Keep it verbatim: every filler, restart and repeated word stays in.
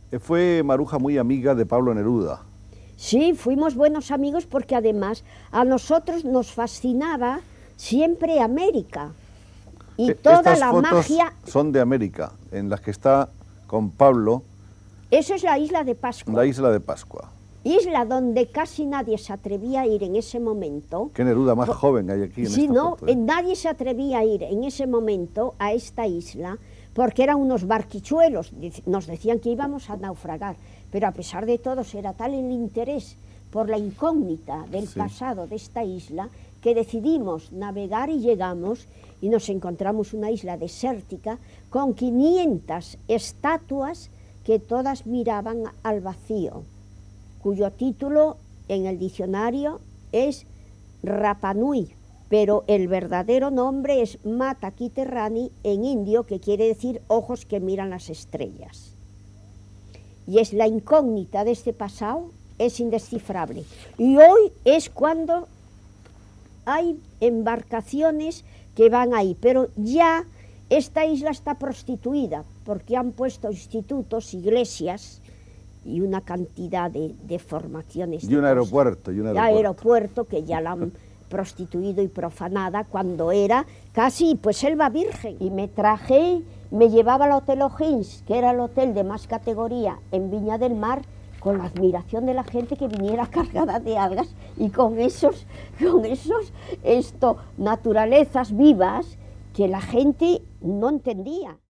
Eh, Fue Maruja muy amiga de Pablo Neruda. Sí, fuimos buenos amigos porque además a nosotros nos fascinaba siempre América y Eh, toda Estas la fotos magia. son de América, en las que está con Pablo, Eso es la isla de Pascua. la isla de Pascua. Isla donde casi nadie se atrevía a ir en ese momento. Qué Neruda más joven hay aquí en Sí, esta no, foto, ¿eh? nadie se atrevía a ir en ese momento a esta isla porque eran unos barquichuelos, nos decían que íbamos a naufragar, pero a pesar de todo era tal el interés por la incógnita del Sí. pasado de esta isla que decidimos navegar y llegamos y nos encontramos una isla desértica con quinientas estatuas que todas miraban al vacío, cuyo título en el diccionario es Rapa Nui, pero el verdadero nombre es Mata Kiterrani en indio, que quiere decir ojos que miran las estrellas. Y es la incógnita de este pasado, es indescifrable. Y hoy es cuando hay embarcaciones que van ahí, pero ya esta isla está prostituida, porque han puesto institutos, iglesias y una cantidad de, de formaciones. Y de un cosas. aeropuerto, y un Y aeropuerto. aeropuerto que ya la han prostituido y profanada cuando era casi pues Selva Virgen. Y me traje, me llevaba al Hotel O'Higgins, que era el hotel de más categoría en Viña del Mar, con la admiración de la gente que viniera cargada de algas y con esos, con esos esto, naturalezas vivas que la gente no entendía.